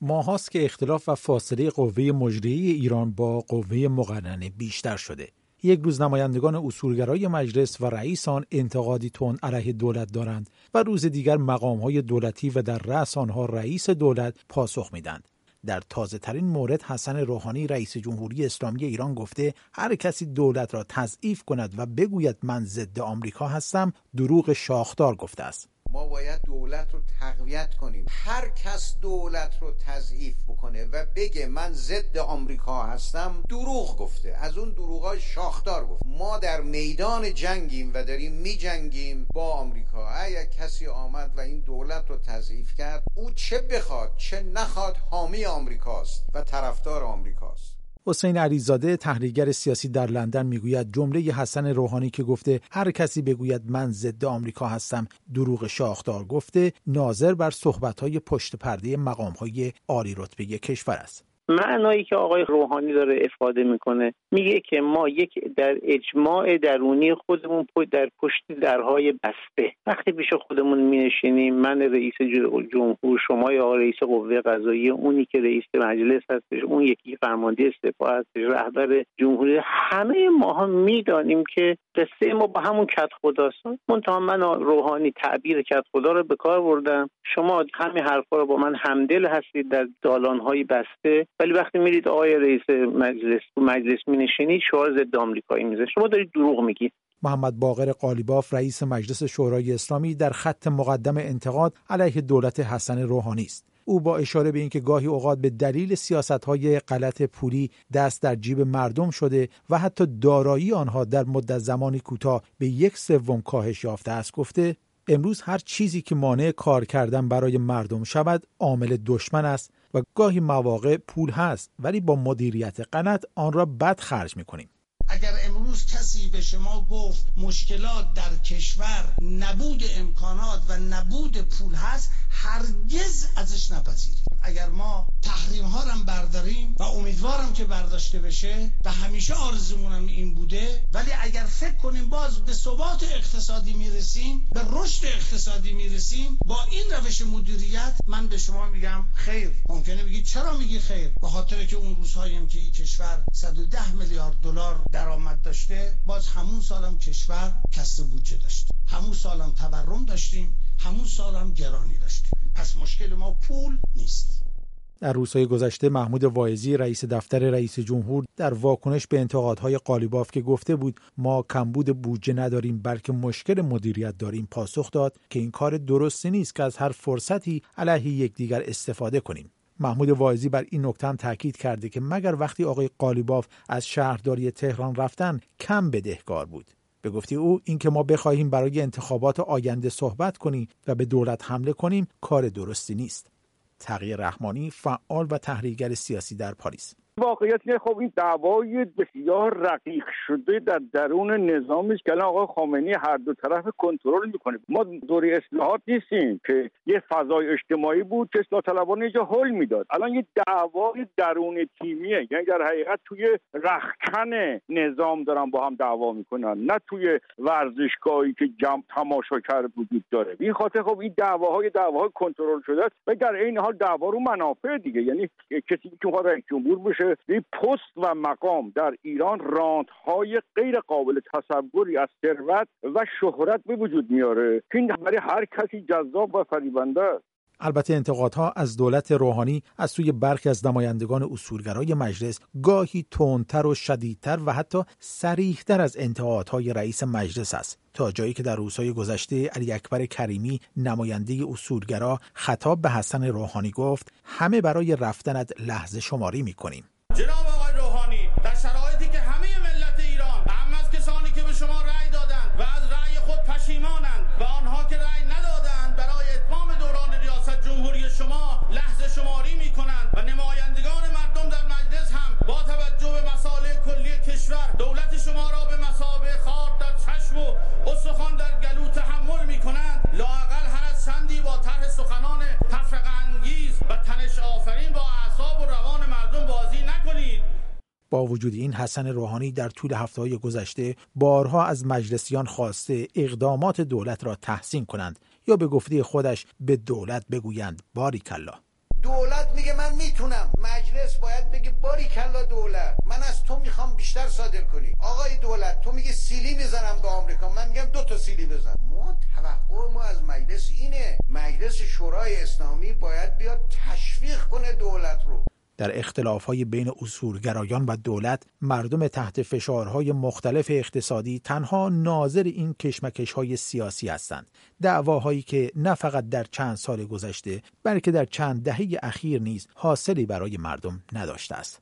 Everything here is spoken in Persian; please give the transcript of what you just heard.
ماهاست که اختلاف و فاصله قوه مجریه ایران با قوه مقننه بیشتر شده. یک روز نمایندگان اصولگرای مجلس و رئیس آن انتقادی تند علیه دولت دارند و روز دیگر مقام‌های دولتی و در رأس آنها رئیس دولت پاسخ میدند. در تازه ترین مورد حسن روحانی رئیس جمهوری اسلامی ایران گفته هر کسی دولت را تضعیف کند و بگوید من ضد آمریکا هستم دروغ شاخدار گفته است. ما باید دولت رو تقویت کنیم. هر کس دولت رو تضعیف بکنه و بگه من ضد آمریکا هستم دروغ گفته. از اون دروغای شاخدار گفت. ما در میدان جنگیم و داریم می جنگیم با آمریکا. اگه کسی آمد و این دولت رو تضعیف کرد او چه بخواد چه نخواد حامی آمریکاست و طرفدار آمریکاست. حسین علیزاده تحلیلگر سیاسی در لندن میگوید جمله حسن روحانی که گفته هر کسی بگوید من ضد آمریکا هستم دروغ شاخدار گفته ناظر بر صحبت‌های پشت پرده مقام‌های عالی رتبه کشور است. معنایی که آقای روحانی داره افاده میکنه میگه که ما یک در اجماع درونی خودمون در پشت درهای بسته وقتی پیش خودمون مینشینیم، من رئیس جمهور، شما یا رئیس قوه قضاییه، اونی که رئیس مجلس هستش، اون یکی فرمانده سپاه هستش، رهبر جمهوری، همه ماها میدانیم که قصه ما با همون کت خداست. منتها من روحانی تعبیر کت خدا رو به کار بردم. شما همین حرفا رو با من همدل هستید در دالان‌های بسته، ولی وقتی میرید آقای رئیس مجلس مینشینید شعار ضد آمریکایی میذارید. شما دارید دروغ میگید. محمد باقر قالیباف رئیس مجلس شورای اسلامی در خط مقدم انتقاد علیه دولت حسن روحانی است. او با اشاره به اینکه گاهی اوقات به دلیل سیاست‌های غلط پولی دست در جیب مردم شده و حتی دارایی آنها در مدت زمانی کوتاه به 1/3 کاهش یافته است گفته امروز هر چیزی که مانع کار کردن برای مردم شود عامل دشمن است و گاهی مواقع پول هست ولی با مدیریت غلط آن را بد خرج می‌کنیم. اگر امروز کسی به شما گفت مشکلات در کشور نبود امکانات و نبود پول هست هرگز ازش نپذیرید. اگر ما تحریم ها رو برداریم و امیدوارم که برداشته بشه و همیشه آرزومونم این بوده، ولی اگر فکر کنیم باز به ثبات اقتصادی میرسیم، به رشد اقتصادی میرسیم با این روش مدیریت، من به شما میگم خیر. ممکنه بگید چرا میگی خیر؟ به خاطر که اون روزهایی که این کشور 110 میلیارد دلار درآمد داشته، باز همون سالم کشور کسر بودجه داشت، همون سالم تورم داشتیم، همون سالم گرانی داشتیم. پس مشکل ما پول نیست. در روزهای گذشته محمود واعظی رئیس دفتر رئیس جمهور در واکنش به انتقادهای قالیباف که گفته بود ما کمبود بودجه نداریم بلکه مشکل مدیریت داریم پاسخ داد که این کار درستی نیست که از هر فرصتی علیه یکدیگر استفاده کنیم. محمود واعظی بر این نکته هم تاکید کرده که مگر وقتی آقای قالیباف از شهرداری تهران رفتن کم بدهکار بود. به گفته او اینکه ما بخواهیم برای انتخابات آینده صحبت کنیم و به دولت حمله کنیم کار درستی نیست. تقی رحمانی فعال و تحلیلگر سیاسی در پاریس: واقعیت اینه خب این دعوای بسیار رقیق شده در درون نظامی است که الان آقای خامنه‌ای هر دو طرف کنترل میکنه. ما دوره اصلاحات نیستیم که یه فضای اجتماعی بود که اصلاح طلبان اینجا حل میداد. الان یه دعوای درون تیمیه، یعنی در حقیقت توی رختکن نظام دارن با هم دعوا میکنن، نه توی ورزشگاهی که جمع تماشاگر وجود داره. این خاطر خب این دعواهای کنترل شده است و در این حال دعوا رو منافع دیگه، یعنی کسی که میخواد رئیس جمهور بشه پست و مقام در ایران راندهای غیر قابل تصوری از ثروت و شهرت به وجود میاره. این برای هر کسی جذاب و فریبنده است. البته انتقادها از دولت روحانی از سوی برخی از نمایندگان اصولگرای مجلس گاهی تندتر و شدیدتر و حتی صریح‌تر از انتقادهای رئیس مجلس است، تا جایی که در روزهای گذشته علی اکبر کریمی نماینده اصولگرا خطاب به حسن روحانی گفت همه برای رفتنت لحظه شماری می‌کنیم. جناب آقای روحانی، در شرایطی که همه ملت ایران اهم از کسانی که به شما رأی دادند و از رأی خود پشیمانند و آنها که رأی ندادند برای اتمام دوران ریاست جمهوری شما لحظه شماری می‌کنند و نمایندگان مردم در مجلس هم با توجه به مصالح کلی کشور دولت شما را به مثابه خار در چشم و استخوان در گلو تحمل می‌کنند. لااقل هر از چندی با طرح سخنان تفرقه انگیز و تنش آفرین با اعصاب و روان مردم بازی نکنید. با وجود این حسن روحانی در طول هفته‌های گذشته بارها از مجلسیان خواسته اقدامات دولت را تحسین کنند یا به گفته خودش به دولت بگویند باریکالله. دولت میگه من میتونم، مجلس باید بگه باریکلا دولت، من از تو میخوام بیشتر صادر کنی. آقای دولت تو میگه سیلی میزنم به آمریکا، من میگم 2 تا سیلی بزن. ما توقع ما از مجلس اینه، مجلس شورای اسلامی باید بیاد تشویق کنه دولت رو. در اختلاف‌های بین اصولگرایان و دولت، مردم تحت فشارهای مختلف اقتصادی تنها ناظر این کشمکش‌های سیاسی هستند. دعواهایی که نه فقط در چند سال گذشته، بلکه در چند دهه اخیر نیز حاصلی برای مردم نداشته است.